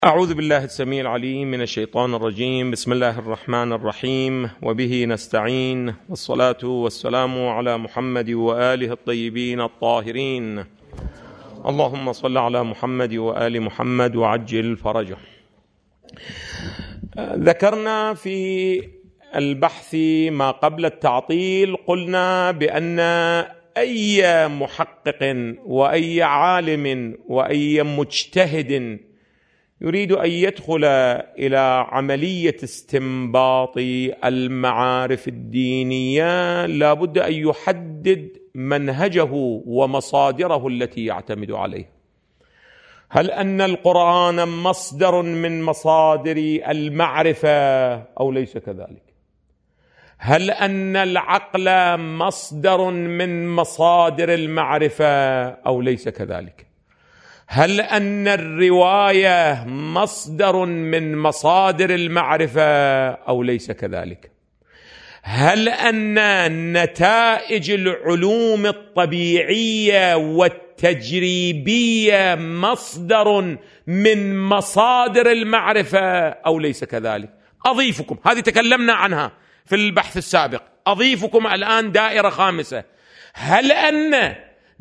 أعوذ بالله السميع العليم من الشيطان الرجيم. بسم الله الرحمن الرحيم، وبه نستعين، والصلاة والسلام على محمد وآله الطيبين الطاهرين. اللهم صل على محمد وآل محمد وعجل فرجه. ذكرنا في البحث ما قبل التعطيل، قلنا بأن أي محقق وأي عالم وأي مجتهد يريد أن يدخل إلى عملية استنباط المعارف الدينية لا بد أن يحدد منهجه ومصادره التي يعتمد عليها. هل أن القرآن مصدر من مصادر المعرفة أو ليس كذلك؟ هل أن العقل مصدر من مصادر المعرفة أو ليس كذلك؟ هل أن الرواية مصدر من مصادر المعرفة أو ليس كذلك؟ هل أن نتائج العلوم الطبيعية والتجريبية مصدر من مصادر المعرفة أو ليس كذلك؟ أضيفكم، هذه تكلمنا عنها في البحث السابق، أضيفكم الآن دائرة خامسة. هل أن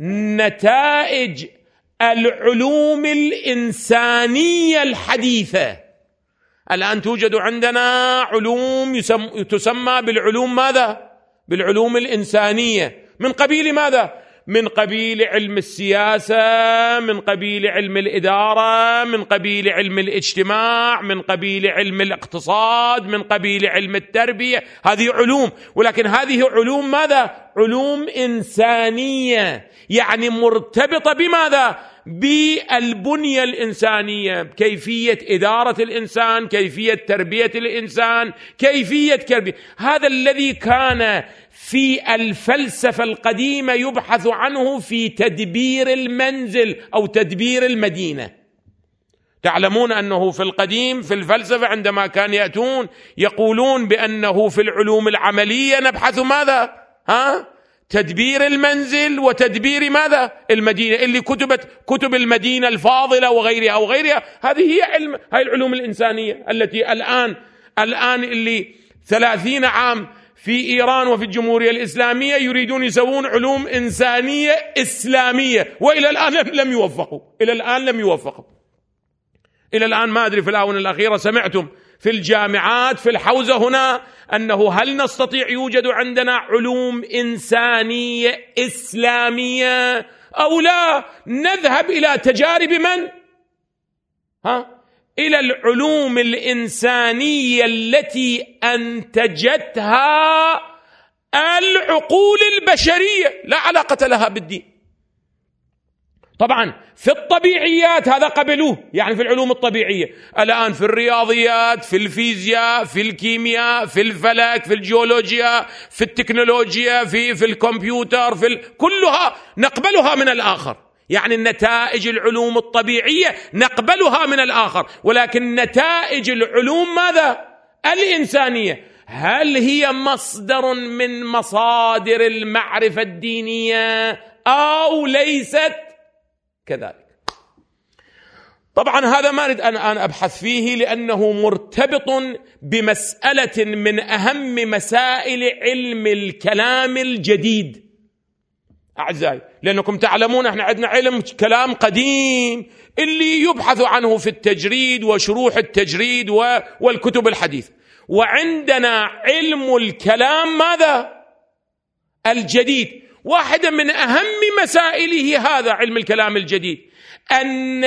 نتائج العلوم الإنسانية الحديثة، الآن توجد عندنا علوم تسمى بالعلوم ماذا؟ بالعلوم الإنسانية، من قبيل ماذا؟ من قبيل علم السياسة، من قبيل علم الإدارة، من قبيل علم الاجتماع، من قبيل علم الاقتصاد، من قبيل علم التربية. هذه علوم، ولكن هذه علوم ماذا؟ علوم إنسانية، يعني مرتبطة بماذا؟ بالبنية الإنسانية، كيفية إدارة الإنسان، كيفية تربية الإنسان، كيفية كربية. هذا الذي كان في الفلسفة القديمة يبحث عنه في تدبير المنزل أو تدبير المدينة. تعلمون أنه في القديم في الفلسفة عندما كان يأتون يقولون بأنه في العلوم العملية نبحث ماذا؟ تدبير المنزل وتدبير ماذا؟ المدينة، اللي كتب المدينة الفاضلة وغيرها وغيرها. هذه هي العلوم الإنسانية التي الآن اللي 30 عام في إيران وفي الجمهورية الإسلامية يريدون يسوون علوم إنسانية إسلامية، وإلى الآن لم يوفقوا. إلى الآن ما أدري، في الآونة الأخيرة سمعتم في الجامعات في الحوزة هنا أنه هل نستطيع يوجد عندنا علوم إنسانية إسلامية أو لا؟ نذهب إلى تجارب من؟ إلى العلوم الإنسانية التي أنتجتها العقول البشرية، لا علاقة لها بالدين. طبعا في الطبيعيات هذا قبلوه، يعني في العلوم الطبيعية. الآن في الرياضيات، في الفيزياء، في الكيمياء، في الفلك، في الجيولوجيا، في التكنولوجيا، في الكمبيوتر، كلها نقبلها من الآخر. يعني النتائج العلوم الطبيعية نقبلها من الآخر، ولكن نتائج العلوم ماذا؟ الإنسانية، هل هي مصدر من مصادر المعرفة الدينية أو ليست كذلك؟ طبعا هذا ما أريد أن أبحث فيه، لأنه مرتبط بمسألة من أهم مسائل علم الكلام الجديد أعزائي، لأنكم تعلمون احنا عندنا علم كلام قديم اللي يبحث عنه في التجريد وشروح التجريد والكتب الحديثة، وعندنا علم الكلام ماذا؟ الجديد. واحدة من أهم مسائله هذا علم الكلام الجديد، أن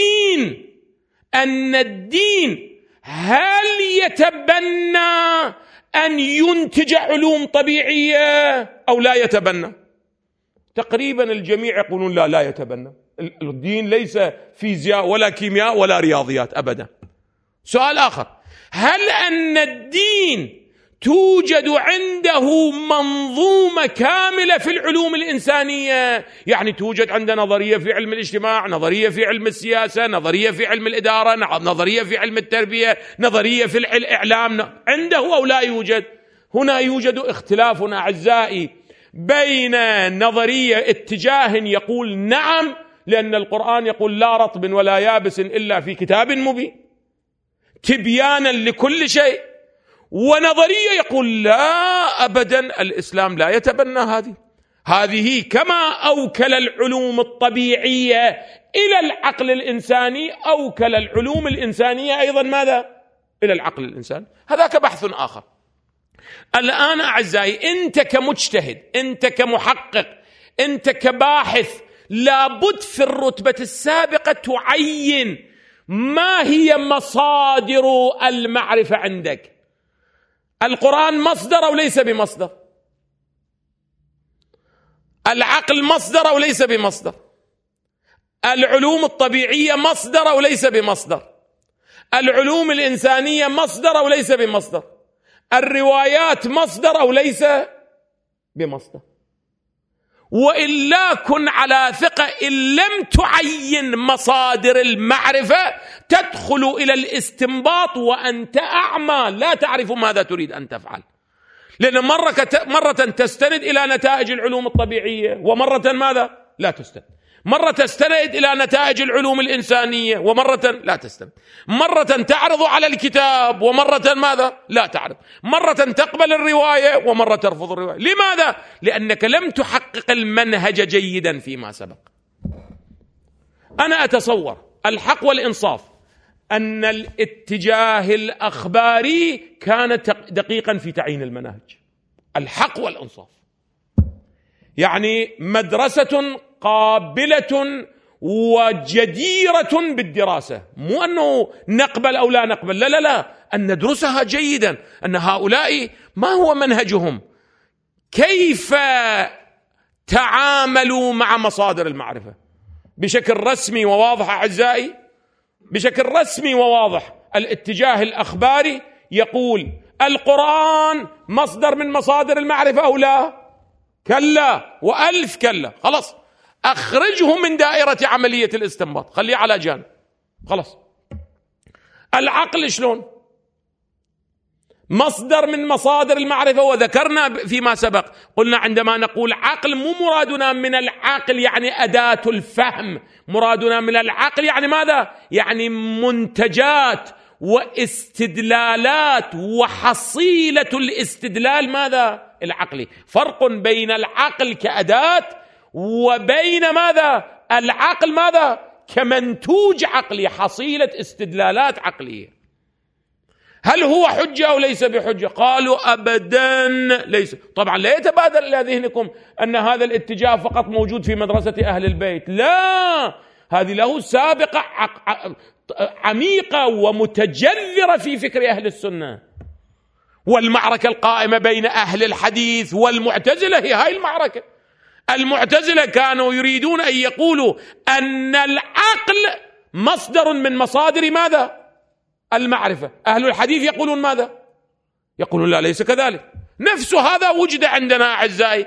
الدين هل يتبنى أن ينتج علوم طبيعية أو لا يتبنى؟ تقريبا الجميع يقولون لا يتبنى. الدين ليس فيزياء ولا كيمياء ولا رياضيات أبدا. سؤال آخر، هل أن الدين توجد عنده منظومة كاملة في العلوم الإنسانية؟ يعني توجد عندنا نظرية في علم الاجتماع، نظرية في علم السياسة، نظرية في علم الإدارة، نظرية في علم التربية، نظرية في الإعلام، عنده أو لا يوجد؟ هنا يوجد اختلاف أعزائي بين نظرية اتجاه يقول نعم لأن القرآن يقول لا رطب ولا يابس إلا في كتاب مبين، تبيانا لكل شيء، ونظرية يقول لا أبدا الإسلام لا يتبنى هذه كما أوكل العلوم الطبيعية إلى العقل الإنساني، أوكل العلوم الإنسانية أيضا ماذا؟ إلى العقل الإنساني. هذاك بحث آخر. الآن أعزائي، أنت كمجتهد، أنت كمحقق، أنت كباحث، لابد في الرتبة السابقة تعين ما هي مصادر المعرفة عندك. القرآن مصدر أو ليس بمصدر؟ العقل مصدر أو ليس بمصدر؟ العلوم الطبيعية مصدر أو ليس بمصدر؟ العلوم الإنسانية مصدر أو ليس بمصدر؟ الروايات مصدر أو ليس بمصدر؟ وإلا كن على ثقة، إن لم تعين مصادر المعرفة تدخل إلى الاستنباط وأنت أعمى لا تعرف ماذا تريد أن تفعل، لأن مرة تستند إلى نتائج العلوم الطبيعية، ومرة ماذا؟ لا تستند. مرة تستند إلى نتائج العلوم الإنسانية، ومرة لا تستند. مرة تعرض على الكتاب، ومرة ماذا؟ لا تعرض. مرة تقبل الرواية، ومرة ترفض الرواية. لماذا؟ لأنك لم تحقق المنهج جيدا فيما سبق. أنا أتصور الحق والإنصاف أن الاتجاه الأخباري كان دقيقا في تعيين المناهج. الحق والإنصاف يعني مدرسة قابلة وجديرة بالدراسة، مو أنه نقبل أو لا نقبل، لا لا لا، أن ندرسها جيدا، أن هؤلاء ما هو منهجهم، كيف تعاملوا مع مصادر المعرفة بشكل رسمي وواضح. أعزائي، بشكل رسمي وواضح الاتجاه الأخباري يقول القرآن مصدر من مصادر المعرفة أو لا؟ كلا وألف كلا. خلاص، أخرجهم من دائرة عملية الاستنباط، خليه على جانب. خلاص، العقل شلون؟ مصدر من مصادر المعرفة. وذكرنا فيما سبق، قلنا عندما نقول عقل مو مرادنا من العقل يعني أداة الفهم، مرادنا من العقل يعني ماذا؟ يعني منتجات واستدلالات وحصيلة الاستدلال ماذا؟ العقلي. فرق بين العقل كأداة وبين ماذا؟ العقل ماذا؟ كمنتوج عقلي، حصيلة استدلالات عقلية. هل هو حجة أو ليس بحجة؟ قالوا أبدا ليس. طبعا لا يتبادر إلى ذهنكم أن هذا الاتجاه فقط موجود في مدرسة أهل البيت، لا، هذه له سابقة عميقة ومتجذرة في فكر أهل السنة. والمعركة القائمة بين أهل الحديث والمعتزلة هي هاي المعركة. المعتزلة كانوا يريدون أن يقولوا أن العقل مصدر من مصادر ماذا؟ المعرفة. أهل الحديث يقولون ماذا؟ يقولون لا، ليس كذلك. نفس هذا وجد عندنا أعزائي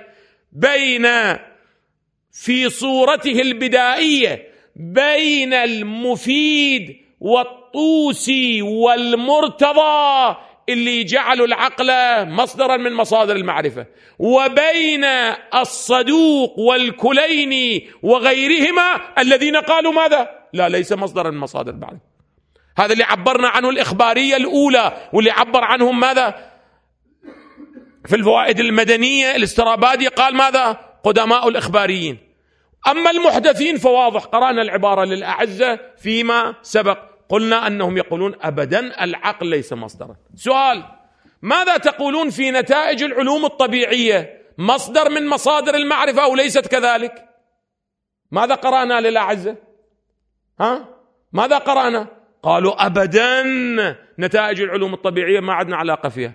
في صورته البدائية بين المفيد والطوسي والمرتضى اللي جعلوا العقل مصدرا من مصادر المعرفة، وبين الصدوق والكليني وغيرهما الذين قالوا ماذا؟ لا، ليس مصدرا من مصادر المعرفة. هذا اللي عبرنا عنه الإخبارية الأولى، واللي عبر عنهم ماذا في الفوائد المدنية الاسترابادي؟ قال ماذا؟ قدماء الإخباريين. أما المحدثين فواضح، قرأنا العبارة للأعزة فيما سبق، قلنا أنهم يقولون أبدا العقل ليس مصدرا. سؤال: ماذا تقولون في نتائج العلوم الطبيعية؟ مصدر من مصادر المعرفة أو ليست كذلك؟ ماذا قرأنا للأعزة؟ ماذا قرأنا؟ قالوا أبدا نتائج العلوم الطبيعية ما عندنا علاقة فيها.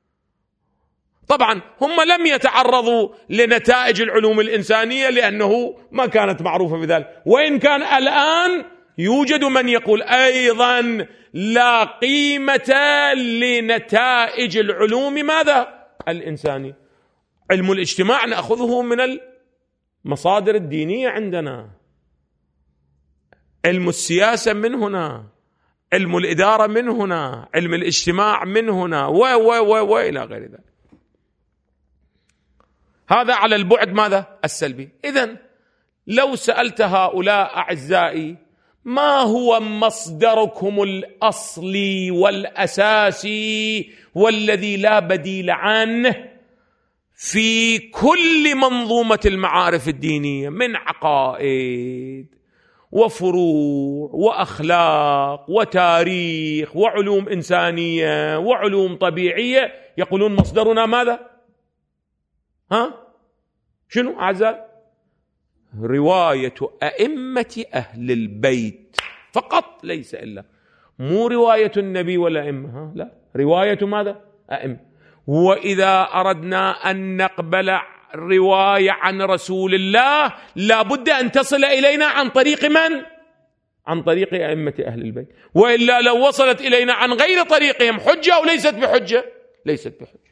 طبعا هم لم يتعرضوا لنتائج العلوم الإنسانية لأنه ما كانت معروفة بذلك، وإن كان الآن يوجد من يقول أيضا لا قيمة لنتائج العلوم ماذا؟ الإنساني. علم الاجتماع نأخذه من المصادر الدينية عندنا، علم السياسة من هنا، علم الإدارة من هنا، علم الاجتماع من هنا، وإلى غير ذلك. هذا على البعد ماذا؟ السلبي. إذن لو سألت هؤلاء أعزائي ما هو مصدركم الأصلي والأساسي والذي لا بديل عنه في كل منظومة المعارف الدينية من عقائد وفروع وأخلاق وتاريخ وعلوم إنسانية وعلوم طبيعية؟ يقولون مصدرنا ماذا؟ شنو أعزائي؟ رواية أئمة أهل البيت فقط، ليس إلا، مو رواية النبي والأئمة، لا، رواية ماذا؟ أئمة. وإذا أردنا أن نقبل رواية عن رسول الله لا بد أن تصل إلينا عن طريق من؟ عن طريق أئمة أهل البيت، وإلا لو وصلت إلينا عن غير طريقهم حجة أو ليست بحجة؟ ليست بحجة.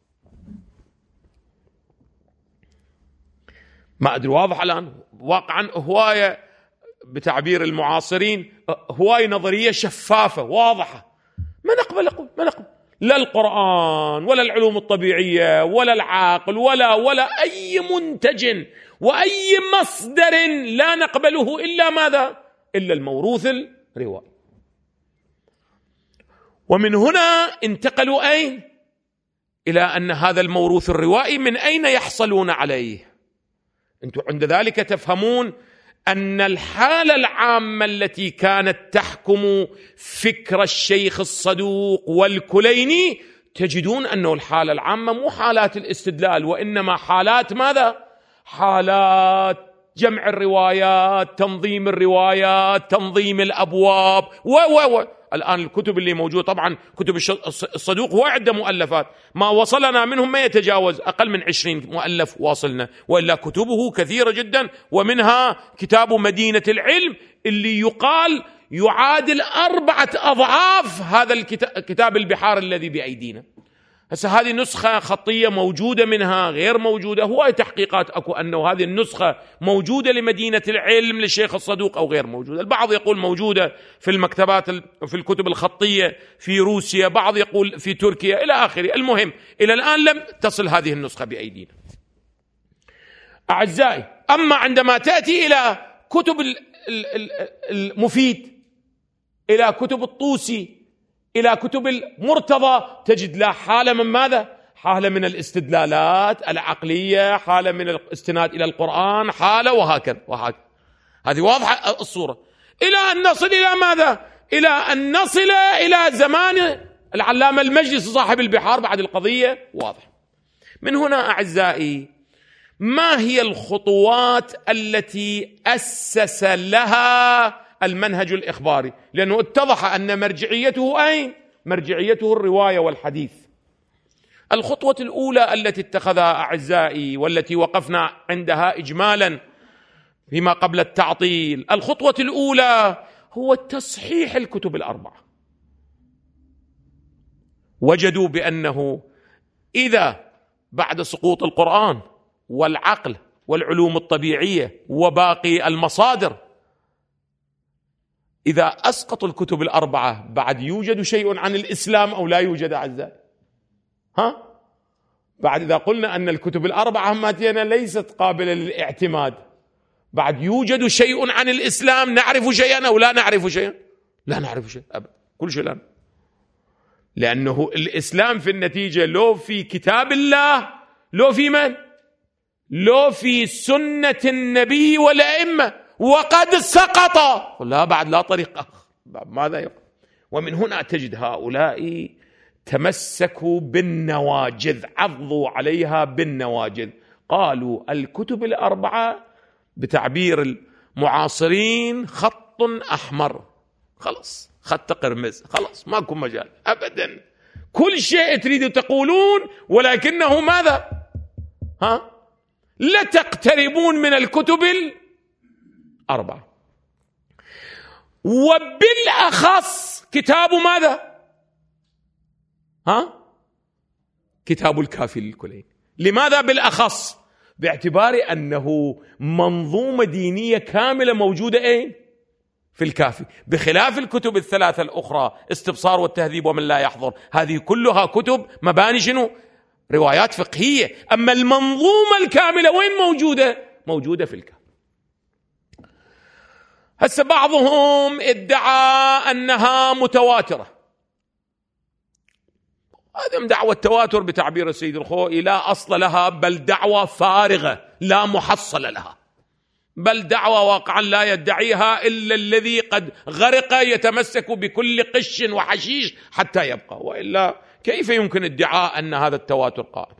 ما أدري واضح الآن؟ واقعا هواية بتعبير المعاصرين هواية نظرية شفافة واضحة، ما نقبل لا القرآن ولا العلوم الطبيعية ولا العقل ولا أي منتج وأي مصدر لا نقبله إلا ماذا؟ إلا الموروث الروائي. ومن هنا انتقلوا أين؟ إلى أن هذا الموروث الروائي من أين يحصلون عليه؟ أنتم عند ذلك تفهمون أن الحالة العامة التي كانت تحكم فكر الشيخ الصدوق والكليني، تجدون أنه الحالة العامة مو حالات الاستدلال، وإنما حالات ماذا؟ حالات جمع الروايات، تنظيم الروايات، تنظيم الأبواب الآن الكتب اللي موجودة، طبعا كتب الصدوق هو عدة مؤلفات، ما وصلنا منهم ما يتجاوز أقل من 20 مؤلف واصلنا، وإلا كتبه كثيرة جدا، ومنها كتاب مدينة العلم اللي يقال يعادل 4 أضعاف هذا الكتاب البحار الذي بأيدينا. هسه هذه نسخة خطية موجودة منها، غير موجودة، هواي تحقيقات أكو أنه هذه النسخة موجودة لمدينة العلم للشيخ الصدوق أو غير موجودة. البعض يقول موجودة في المكتبات في الكتب الخطية في روسيا، بعض يقول في تركيا إلى آخره. المهم إلى الآن لم تصل هذه النسخة بأيدينا. أعزائي، أما عندما تأتي إلى كتب المفيد، إلى كتب الطوسي، إلى كتب المرتضى، تجد له حالة من ماذا؟ حالة من الاستدلالات العقلية، حالة من الاستناد إلى القرآن، حالة وهكذا. هذه واضحة الصورة، إلى أن نصل إلى ماذا؟ إلى أن نصل إلى زمان العلامة المجلس صاحب البحار بعد القضية واضح. من هنا أعزائي، ما هي الخطوات التي أسس لها المنهج الإخباري؟ لأنه اتضح أن مرجعيته أين؟ مرجعيته الرواية والحديث. الخطوة الأولى التي اتخذها أعزائي والتي وقفنا عندها إجمالا فيما قبل التعطيل، الخطوة الأولى هو تصحيح الكتب الأربعة. وجدوا بأنه إذا بعد سقوط القرآن والعقل والعلوم الطبيعية وباقي المصادر، إذا أسقطوا الكتب الأربعة، بعد يوجد شيء عن الإسلام أو لا يوجد أعزائي؟ بعد إذا قلنا أن الكتب الأربعة هماتنا ليست قابلة للاعتماد، بعد يوجد شيء عن الإسلام؟ نعرف شيئا أو لا نعرف شيئا؟ لا نعرف شيئا أبدا، كل شيء لا. لأنه الإسلام في النتيجة لو في كتاب الله، لو في من؟ لو في سنة النبي والأئمة، وقد سقط، لا بعد لا طريق آخر. ماذا يقول؟ ومن هنا تجد هؤلاء تمسكوا بالنواجذ، عضوا عليها بالنواجذ، قالوا الكتب الأربعة بتعبير المعاصرين خط أحمر، خلاص خط قرمز، خلاص ماكو مجال أبدا، كل شيء تريدوا تقولون ولكنه ماذا؟ لا تقتربون من الكتب الأربعة. وبالأخص كتاب ماذا؟ كتاب الكافي للكليني. لماذا بالأخص؟ باعتبار أنه منظومة دينية كاملة موجودة أين؟ في الكافي، بخلاف الكتب الثلاثة الأخرى، استبصار والتهذيب ومن لا يحضر، هذه كلها كتب مباني شنو؟ روايات فقهية. أما المنظومة الكاملة وين موجودة؟ موجودة في الكافي. هسه بعضهم ادعى أنها متواترة. هذه دعوة التواتر بتعبير السيد الخوئي لا أصل لها، بل دعوة فارغة لا محصل لها، بل دعوة واقعا لا يدعيها إلا الذي قد غرق يتمسك بكل قش وحشيش حتى يبقى، وإلا كيف يمكن ادعاء أن هذا التواتر قائم؟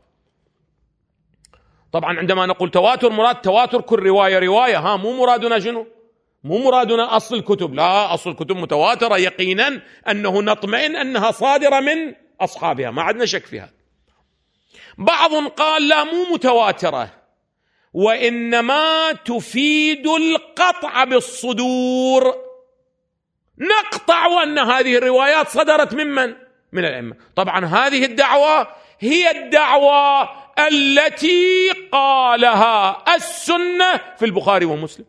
طبعا عندما نقول تواتر مراد تواتر كل رواية رواية، مو مرادنا شنو؟ مو مرادنا أصل الكتب، لا، أصل الكتب متواترة يقينا، أنه نطمئن أنها صادرة من أصحابها، ما عندنا شك فيها. بعض قال لا، مو متواترة، وإنما تفيد القطع بالصدور، نقطع أن هذه الروايات صدرت ممن؟ من الأئمة. طبعا هذه الدعوة هي الدعوة التي قالها السنة في البخاري ومسلم.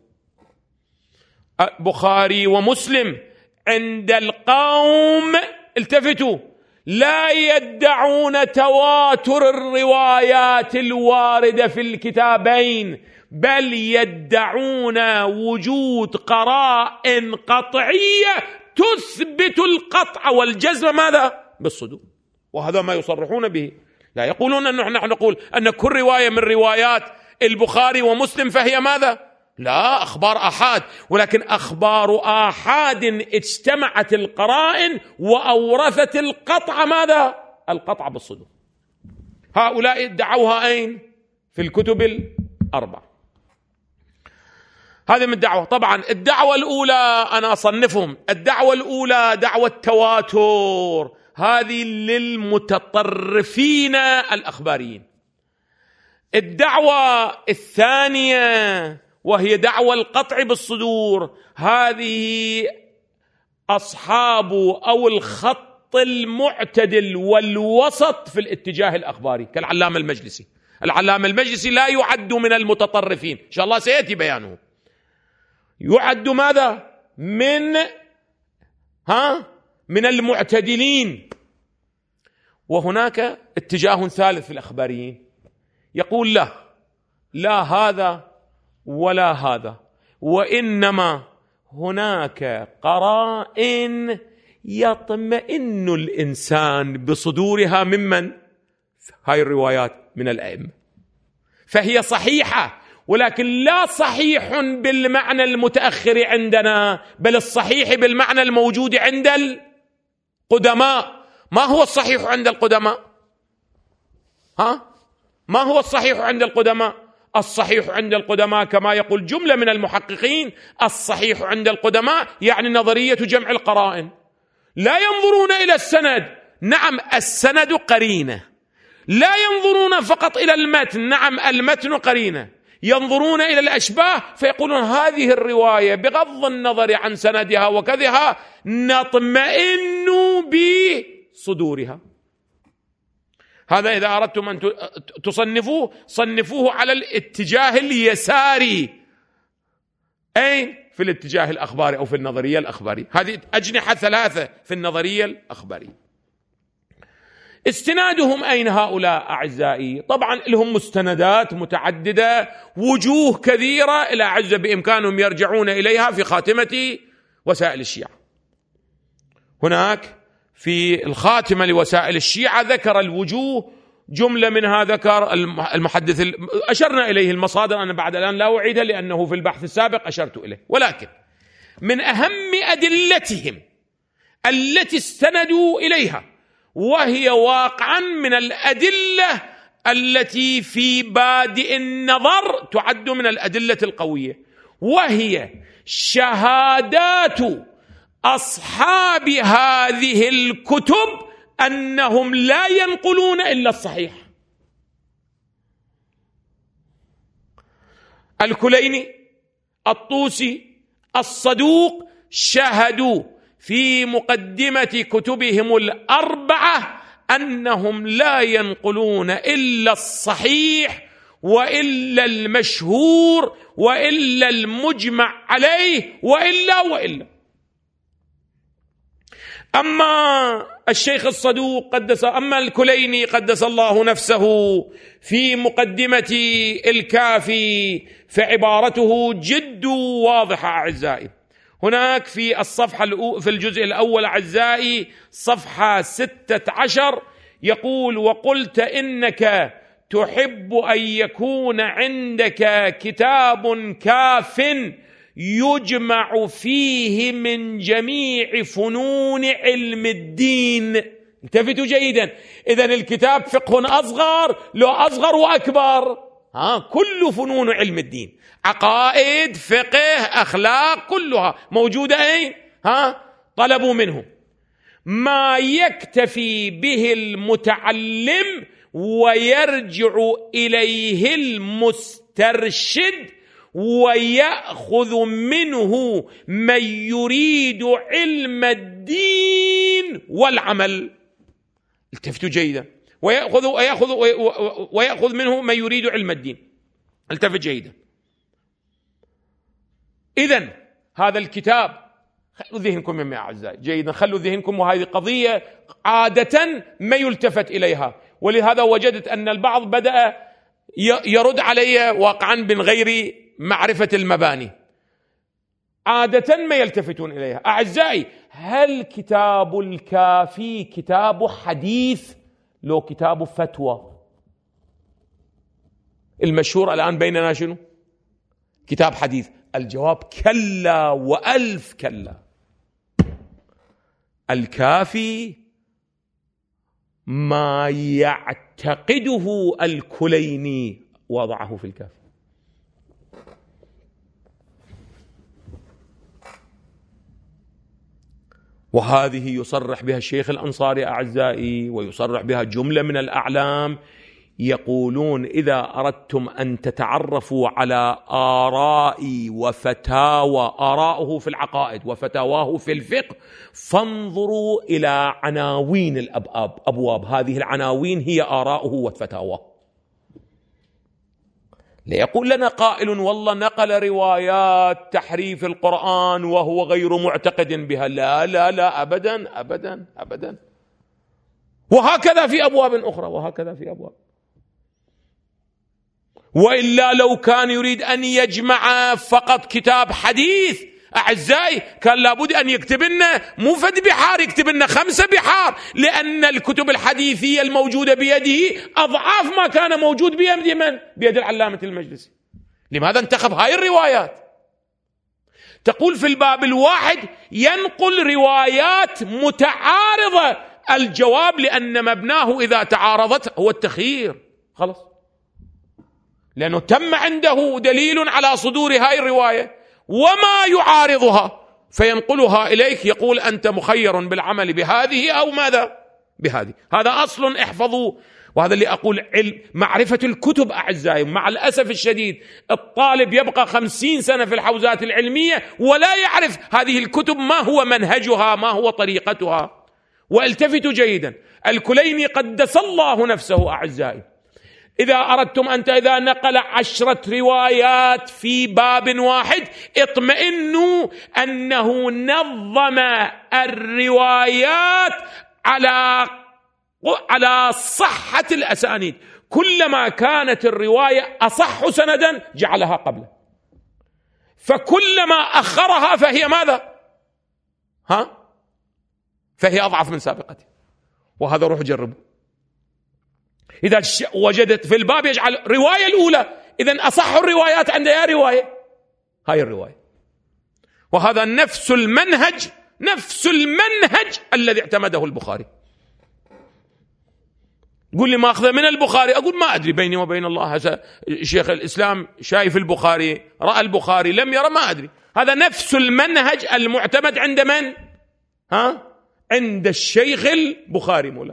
بخاري ومسلم عند القوم، التفتوا، لا يدعون تواتر الروايات الواردة في الكتابين، بل يدعون وجود قرائن قطعية تثبت القطع والجزم ماذا؟ بالصدور. وهذا ما يصرحون به، لا يقولون أنه نحن نقول أن كل رواية من روايات البخاري ومسلم فهي ماذا؟ لا، أخبار آحاد، ولكن أخبار آحاد اجتمعت القرائن وأورثت القطع ماذا؟ القطع بالصدور. هؤلاء ادعوها أين؟ في الكتب الأربع. هذه من الدعوة. طبعا الدعوة الأولى أنا أصنفهم، الدعوة الأولى دعوة التواتر، هذه للمتطرفين الأخباريين. الدعوة الثانية وهي دعوة القطع بالصدور، هذه أصحاب أو الخط المعتدل والوسط في الاتجاه الأخباري كالعلامة المجلسي. العلامة المجلسي لا يعد من المتطرفين، إن شاء الله سيأتي بيانه، يعد ماذا؟ من المعتدلين. وهناك اتجاه ثالث في الأخباريين يقول لا هذا ولا هذا، وإنما هناك قرائن يطمئن الإنسان بصدورها ممن؟ هاي الروايات من الأئمة، فهي صحيحة، ولكن لا صحيح بالمعنى المتأخر عندنا، بل الصحيح بالمعنى الموجود عند القدماء. ما هو الصحيح عند القدماء؟ ما هو الصحيح عند القدماء؟ الصحيح عند القدماء كما يقول جملة من المحققين، الصحيح عند القدماء يعني نظرية جمع القرائن، لا ينظرون إلى السند، نعم السند قرينة، لا ينظرون فقط إلى المتن، نعم المتن قرينة، ينظرون إلى الأشباه فيقولون هذه الرواية بغض النظر عن سندها وكذها نطمئن بصدورها. هذا إذا أردتم أن تصنفوه صنفوه على الاتجاه اليساري، أين؟ في الاتجاه الأخباري أو في النظرية الأخبارية. هذه أجنحة ثلاثة في النظرية الأخبارية. استنادهم أين هؤلاء أعزائي؟ طبعا لهم مستندات متعددة، وجوه كثيرة إلى عز بإمكانهم يرجعون إليها في خاتمة وسائل الشيعة. هناك في الخاتمة لوسائل الشيعة ذكر الوجوه، جملة منها ذكر المحدث أشرنا إليه المصادر، أنا بعد الآن لا أعيدها لأنه في البحث السابق أشرت إليه، ولكن من أهم أدلتهم التي استندوا إليها، وهي واقعا من الأدلة التي في بادئ النظر تعد من الأدلة القوية، وهي شهادات أصحاب هذه الكتب أنهم لا ينقلون إلا الصحيح. الكليني، الطوسي، الصدوق شهدوا في مقدمة كتبهم الأربعة أنهم لا ينقلون إلا الصحيح وإلا المشهور وإلا المجمع عليه وإلا. أما الشيخ الصدوق أما الكليني قدس الله نفسه في مقدمة الكافي فعبارته جد واضحة أعزائي، هناك في الصفحة في الجزء الأول أعزائي صفحة 16 يقول: وقلت إنك تحب أن يكون عندك كتاب كاف يجمع فيه من جميع فنون علم الدين. التفتوا جيدا، إذن الكتاب فقه أصغر، لو أصغر وأكبر، كل فنون علم الدين، عقائد، فقه، أخلاق، كلها موجودة. أين؟ طلبوا منه ما يكتفي به المتعلم ويرجع إليه المسترشد ويأخذ منه من يريد علم الدين والعمل. التفتوا جيدا، ويأخذ منه من يريد علم الدين. التفت جيدا. إذن هذا الكتاب، خلوا ذهنكم يا أعزائي جيدا، خلوا ذهنكم، وهذه قضية عادة ما يلتفت إليها، ولهذا وجدت أن البعض بدأ يرد علي واقعا من غير معرفة المباني، عادة ما يلتفتون إليها. أعزائي، هل كتاب الكافي كتاب حديث لو كتاب فتوى؟ المشهور الآن بيننا شنو؟ كتاب حديث. الجواب كلا وألف كلا. الكافي ما يعتقده الكليني وضعه في الكافي. وهذه يصرح بها الشيخ الأنصاري أعزائي، ويصرح بها جملة من الأعلام، يقولون: إذا أردتم أن تتعرفوا على آراء وفتاوى، آراءه في العقائد وفتاواه في الفقه، فانظروا إلى عناوين الأبواب. هذه العناوين هي آراءه وفتاواه. ليقول لنا قائل: والله نقل روايات تحريف القرآن وهو غير معتقد بها. لا لا لا، أبدا أبدا أبدا. وهكذا في أبواب أخرى، وهكذا في أبواب. وإلا لو كان يريد أن يجمع فقط كتاب حديث أعزائي، كان لابد أن يكتب لنا مو فد بحار، يكتب لنا 5 بحار، لأن الكتب الحديثية الموجودة بيده أضعاف ما كان موجود بيد من؟ بيد العلامة المجلسي. لماذا انتخب هاي الروايات؟ تقول في الباب الواحد ينقل روايات متعارضة. الجواب: لأن مبناه إذا تعارضت هو التخيير، خلاص، لأنه تم عنده دليل على صدور هاي الرواية وما يعارضها، فينقلها إليك، يقول أنت مخير بالعمل بهذه أو ماذا بهذه. هذا أصل احفظوا. وهذا اللي أقول، معرفة الكتب أعزائي. مع الأسف الشديد الطالب يبقى 50 سنة في الحوزات العلمية ولا يعرف هذه الكتب ما هو منهجها، ما هو طريقتها. والتفتوا جيدا، الكليني قدس الله نفسه أعزائي، إذا أردتم أنت إذا نقل 10 روايات في باب واحد، اطمئنوا أنه نظم الروايات على صحة الأسانيد. كلما كانت الرواية أصح سندا جعلها قبله، فكلما أخرها فهي ماذا؟ فهي أضعف من سابقته. وهذا روح جربه. إذا وجدت في الباب يجعل رواية الأولى، إذن أصح الروايات عند يا رواية هاي الرواية. وهذا نفس المنهج الذي اعتمده البخاري. قل لي ما أخذ من البخاري، أقول ما أدري، بيني وبين الله، شيخ الإسلام شايف البخاري، رأى البخاري، لم يرى، ما أدري. هذا نفس المنهج المعتمد عند من؟ عند الشيخ البخاري مولا.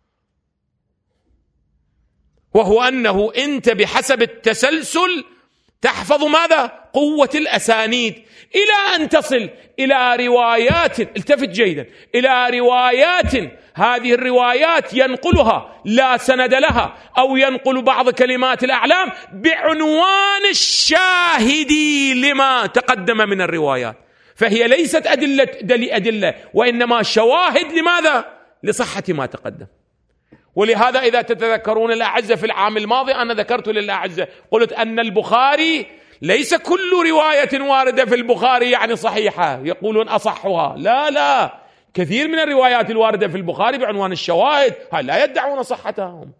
وهو أنه أنت بحسب التسلسل تحفظ ماذا؟ قوة الأسانيد، إلى أن تصل إلى روايات، التفت جيدا، إلى روايات هذه الروايات ينقلها لا سند لها، أو ينقل بعض كلمات الأعلام بعنوان الشاهدي لما تقدم من الروايات، فهي ليست أدلة وإنما شواهد. لماذا؟ لصحة ما تقدم. ولهذا إذا تتذكرون الأعزة في العام الماضي أنا ذكرت للأعزة، قلت أن البخاري ليس كل رواية واردة في البخاري يعني صحيحة يقولون أصحها، لا، كثير من الروايات الواردة في البخاري بعنوان الشواهد لا يدعون صحتهم.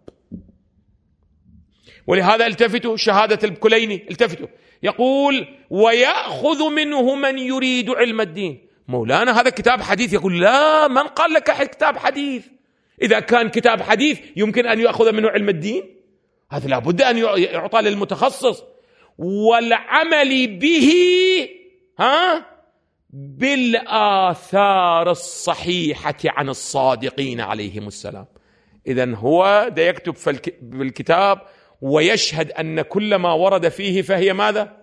ولهذا التفتوا شهادة الكليني، التفتوا يقول ويأخذ منه من يريد علم الدين. مولانا هذا كتاب حديث. يقول لا، من قال لك كتاب حديث؟ إذا كان كتاب حديث يمكن أن يأخذ منه علم الدين؟ هذا لابد أن يعطى للمتخصص. والعمل به بالآثار الصحيحة عن الصادقين عليهم السلام. إذن هو ده يكتب بالكتاب ويشهد أن كل ما ورد فيه فهي ماذا؟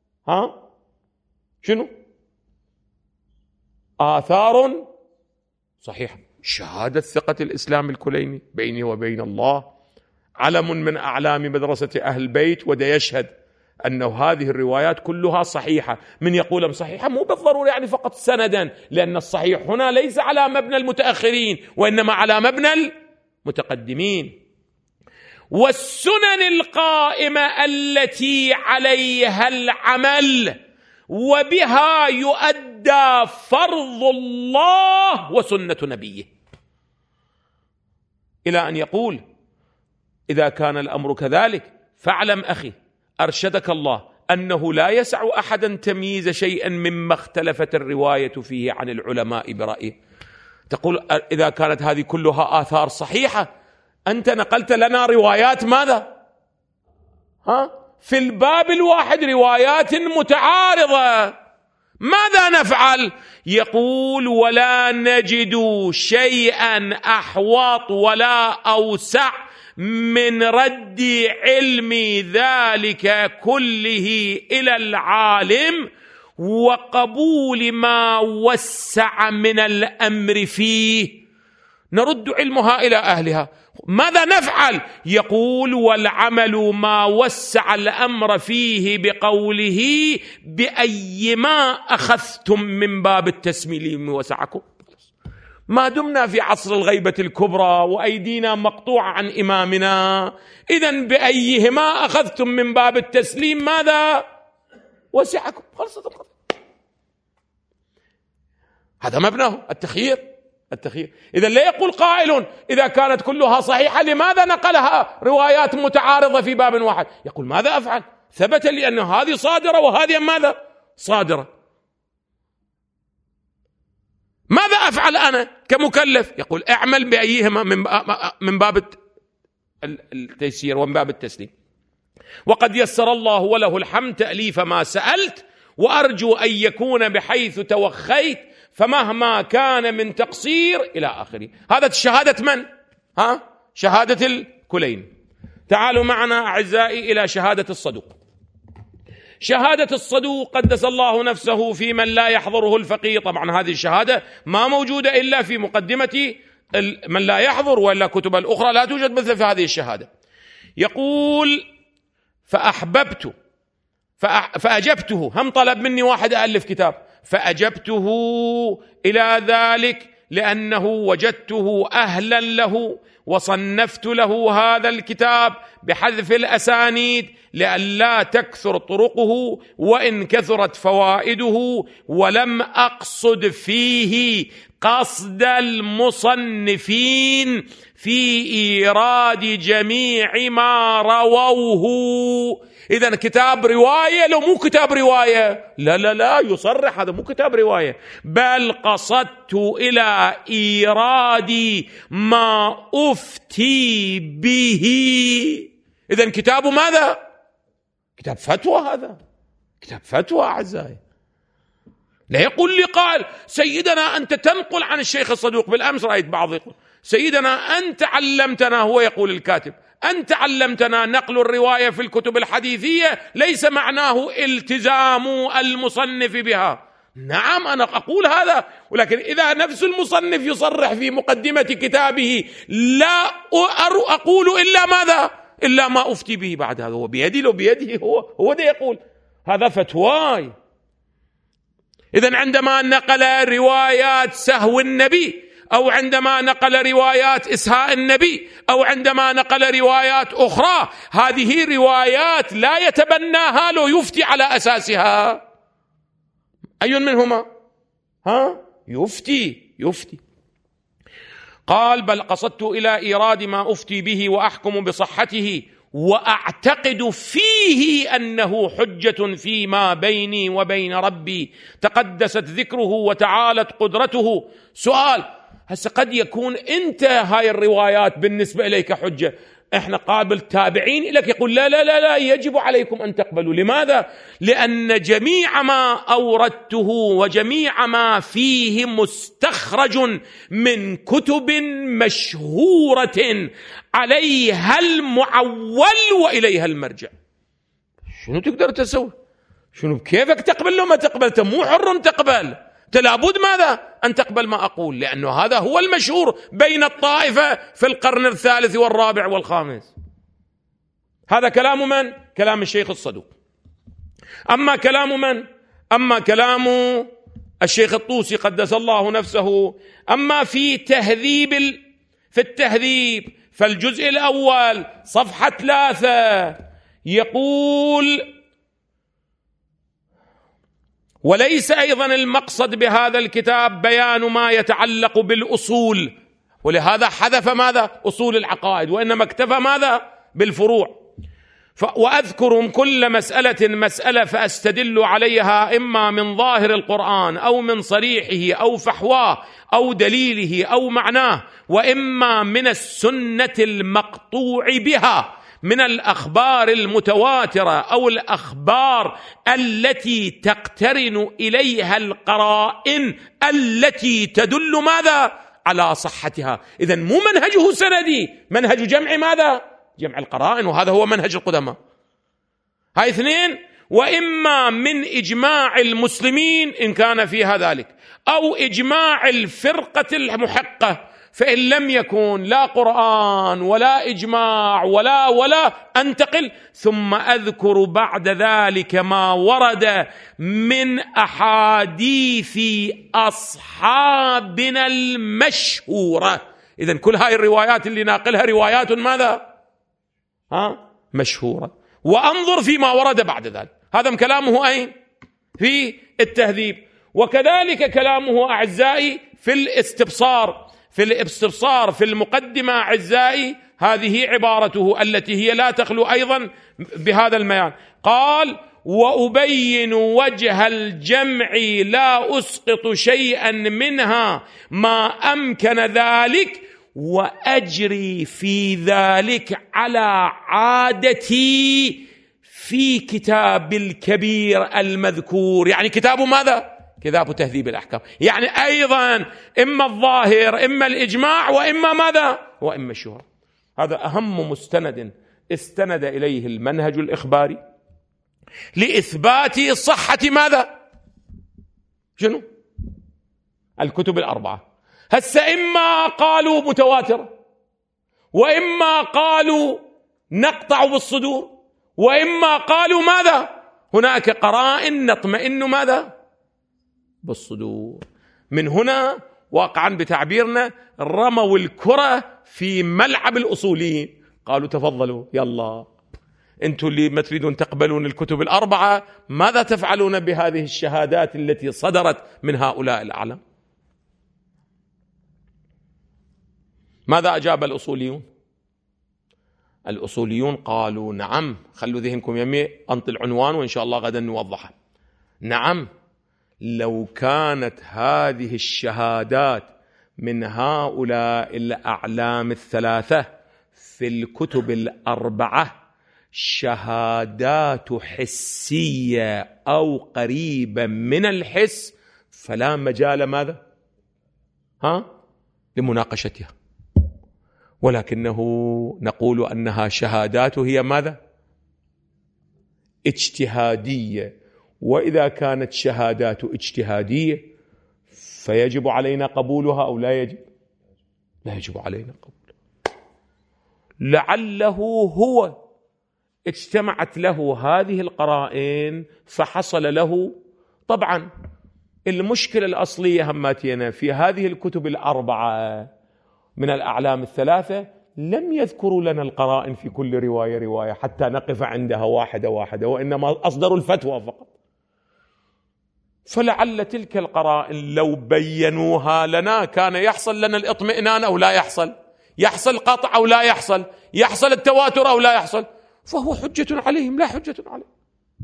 شنو؟ آثار صحيحة. شهادة ثقة الإسلام الكليني بيني وبين الله، علم من أعلام مدرسة أهل البيت، وده يشهد أنه هذه الروايات كلها صحيحة. من يقول صحيحة مو بالضرورة يعني فقط سندا، لأن الصحيح هنا ليس على مبنى المتأخرين وإنما على مبنى المتقدمين. والسنن القائمة التي عليها العمل وبها يؤدى فرض الله وسنة نبيه، إلى أن يقول إذا كان الأمر كذلك فاعلم أخي أرشدك الله أنه لا يسع أحدا تمييز شيئا مما اختلفت الرواية فيه عن العلماء برأيه. تقول إذا كانت هذه كلها آثار صحيحة، أنت نقلت لنا روايات ماذا؟ في الباب الواحد روايات متعارضة، ماذا نفعل؟ يقول ولا نجد شيئا أحوط ولا أوسع من رد علم ذلك كله إلى العالم وقبول ما وسع من الأمر فيه، نرد علمها إلى أهلها. ماذا نفعل؟ يقول والعمل ما وسع الأمر فيه بقوله بأي ما أخذتم من باب التسليم وسعكم. ما دمنا في عصر الغيبة الكبرى وأيدينا مقطوعة عن إمامنا، إذن بأيهما أخذتم من باب التسليم ماذا وسعكم. خلصت القضية. هذا مبناه التخيير. إذا لا يقول قائل إذا كانت كلها صحيحة لماذا نقلها روايات متعارضة في باب واحد؟ يقول ماذا أفعل؟ ثبت لي أن هذه صادرة وهذه ماذا صادرة، ماذا أفعل أنا كمكلف؟ يقول اعمل بأيهما من باب التيسير ومن باب التسليم. وقد يسر الله وله الحمد تأليف ما سألت، وأرجو أن يكون بحيث توخيت، فمهما كان من تقصير إلى آخره. هذا شهادة من؟ شهادة الكلين. تعالوا معنا أعزائي إلى شهادة الصدوق. شهادة الصدوق قدس الله نفسه في من لا يحضره الفقيه. طبعا هذه الشهادة ما موجودة إلا في مقدمة من لا يحضر، وإلا كتب الأخرى لا توجد مثل في هذه الشهادة. يقول فأجبته، هم طلب مني واحد ألف كتاب، فأجبته إلى ذلك لأنه وجدته أهلا له، وصنفت له هذا الكتاب بحذف الأسانيد لئلا تكثر طرقه وإن كثرت فوائده، ولم أقصد فيه قصد المصنفين في إيراد جميع ما رووه. إذن كتاب رواية لو مو كتاب رواية، لا يصرح هذا مو كتاب رواية، بل قصدت إلى إيراد ما أفتي به. إذن كتاب ماذا؟ كتاب فتوى. هذا كتاب فتوى أعزائي. لا يقول لي قال سيدنا أنت تنقل عن الشيخ الصدوق. بالأمس رأيت بعض يقول سيدنا أنت علمتنا، هو يقول الكاتب أنت علمتنا نقل الرواية في الكتب الحديثية ليس معناه التزام المصنف بها. نعم أنا أقول هذا، ولكن إذا نفس المصنف يصرح في مقدمة كتابه لا أقول إلا ماذا؟ إلا ما أفتي به بعد هذا. هو بيدي لو بيده هو ده يقول هذا فتواي. إذن عندما نقل روايات سهو النبي أو عندما نقل روايات إسهاء النبي، أو عندما نقل روايات أخرى. هذه روايات لا يتبناها لو يفتي على أساسها. أي منهما؟ يفتي. قال: بل قصدت إلى إيراد ما أفتي به وأحكم بصحته، وأعتقد فيه أنه حجة فيما بيني وبين ربي تقدست ذكره وتعالت قدرته. سؤال: هسه قد يكون أنت هاي الروايات بالنسبة إليك حجة، احنا قابل تابعين لك يقول لا لا لا لا يجب عليكم أن تقبلوا. لماذا؟ لأن جميع ما أوردته وجميع ما فيه مستخرج من كتب مشهورة عليها المعول وإليها المرجع. شنو تقدر تسوي؟ شنو كيفك تقبل لو ما تقبلت؟ مو حر تقبل، لابد ماذا؟ أن تقبل ما أقول، لأنه هذا هو المشهور بين الطائفة في القرن الثالث والرابع والخامس. هذا كلام من؟ كلام الشيخ الصدوق. أما كلام من؟ أما كلام الشيخ الطوسي قدس الله نفسه. أما في التهذيب فالجزء الأول صفحة 3 يقول: وليس أيضا المقصد بهذا الكتاب بيان ما يتعلق بالأصول، ولهذا حذف ماذا؟ أصول العقائد، وإنما اكتفى ماذا؟ بالفروع. وأذكرهم كل مسألة فأستدل عليها إما من ظاهر القرآن أو من صريحه أو فحواه أو دليله أو معناه، وإما من السنة المقطوع بها من الأخبار المتواترة أو الأخبار التي تقترن إليها القرائن التي تدل ماذا؟ على صحتها. إذن مو منهجه سندي، منهج جمع ماذا؟ جمع القرائن، وهذا هو منهج القدماء. هاي 2. وإما من إجماع المسلمين إن كان فيها ذلك، أو إجماع الفرقة المحقة. فإن لم يكن لا قرآن ولا إجماع ولا أنتقل، ثم أذكر بعد ذلك ما ورد من أحاديث أصحابنا المشهورة. إذن كل هاي الروايات اللي ناقلها روايات ماذا؟ مشهورة. وأنظر فيما ورد بعد ذلك. هذا من كلامه أين؟ في التهذيب. وكذلك كلامه أعزائي في الاستبصار في المقدمة أعزائي، هذه عبارته التي هي لا تخلو أيضا بهذا الميان. قال: وأبين وجه الجمع لا أسقط شيئا منها ما أمكن ذلك، وأجري في ذلك على عادتي في كتاب الكبير المذكور. يعني كتاب ماذا؟ كتاب تهذيب الأحكام. يعني أيضا إما الظاهر إما الإجماع وإما ماذا؟ وإما الشهرة. هذا أهم مستند استند إليه المنهج الإخباري لإثبات صحة ماذا؟ شنو؟ الكتب الأربعة. هسه إما قالوا متواتر، وإما قالوا نقطع بالصدور، وإما قالوا ماذا؟ هناك قرائن نطمئن ماذا؟ بالصدور. من هنا واقعا بتعبيرنا رموا الكرة في ملعب الأصوليين، قالوا تفضلوا يلا أنتم اللي ما تريدون تقبلون الكتب الأربعة، ماذا تفعلون بهذه الشهادات التي صدرت من هؤلاء الأعلام؟ ماذا أجاب الأصوليون؟ الأصوليون قالوا نعم. خلوا ذهنكم يمي، أنطي العنوان وإن شاء الله غدا نوضحه. نعم، لو كانت هذه الشهادات من هؤلاء الأعلام الثلاثة في الكتب الأربعة شهادات حسية أو قريبة من الحس، فلا مجال ماذا؟ لمناقشتها. ولكنه نقول أنها شهادات هي ماذا؟ اجتهادية. وإذا كانت شهادات اجتهادية فيجب علينا قبولها أو لا يجب؟ لا يجب علينا قبولها. لعله هو اجتمعت له هذه القرائن فحصل له. طبعا المشكلة الأصلية هماتينا في هذه الكتب الأربعة من الأعلام الثلاثة لم يذكروا لنا القرائن في كل رواية حتى نقف عندها واحدة واحدة، وإنما أصدروا الفتوى فقط. فلعل تلك القرائن لو بينوها لنا كان يحصل لنا الاطمئنان أو لا يحصل، يحصل قطع أو لا يحصل، يحصل التواتر أو لا يحصل، فهو حجة عليهم لا حجة عليهم.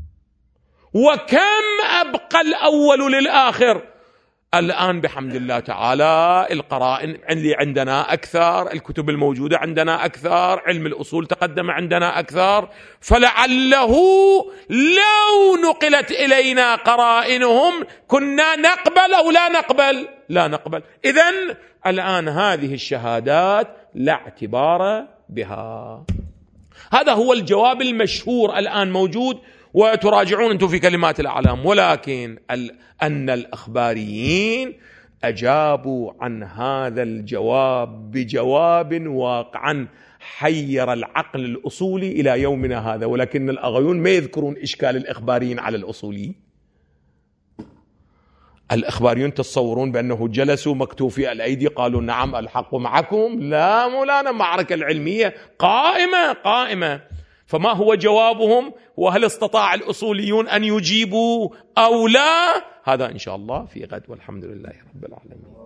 وكم أبقى الأول للآخر. الآن بحمد الله تعالى القرائن اللي عندنا أكثر، الكتب الموجودة عندنا أكثر، علم الأصول تقدم عندنا أكثر، فلعله لو نقلت إلينا قرائنهم كنا نقبل أو لا نقبل؟ لا نقبل. إذن الآن هذه الشهادات لا اعتبار بها. هذا هو الجواب المشهور الآن موجود، وتراجعون أنتم في كلمات الأعلام. ولكن أن الأخباريين أجابوا عن هذا الجواب بجواب واقعا حير العقل الأصولي إلى يومنا هذا، ولكن الأغيون ما يذكرون إشكال الإخباريين على الأصوليين. الإخباريون تصورون بأنه جلسوا مكتوفي الأيدي قالوا نعم الحق معكم. لا مولانا، معركة العلمية قائمة. فما هو جوابهم؟ وهل استطاع الأصوليون أن يجيبوا أو لا؟ هذا إن شاء الله في غد، والحمد لله رب العالمين.